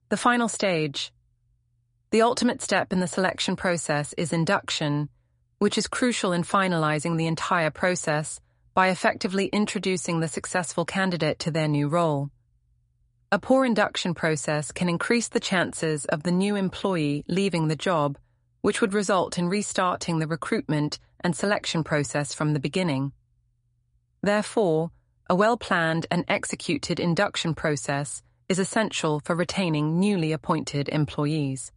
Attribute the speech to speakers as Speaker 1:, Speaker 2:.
Speaker 1: The final stage. The ultimate step in the selection process is induction, which is crucial in finalizing the entire process by effectively introducing the successful candidate to their new role. A poor induction process can increase the chances of the new employee leaving the job, which would result in restarting the recruitment and selection process from the beginning. Therefore, a well-planned and executed induction process is essential for retaining newly appointed employees.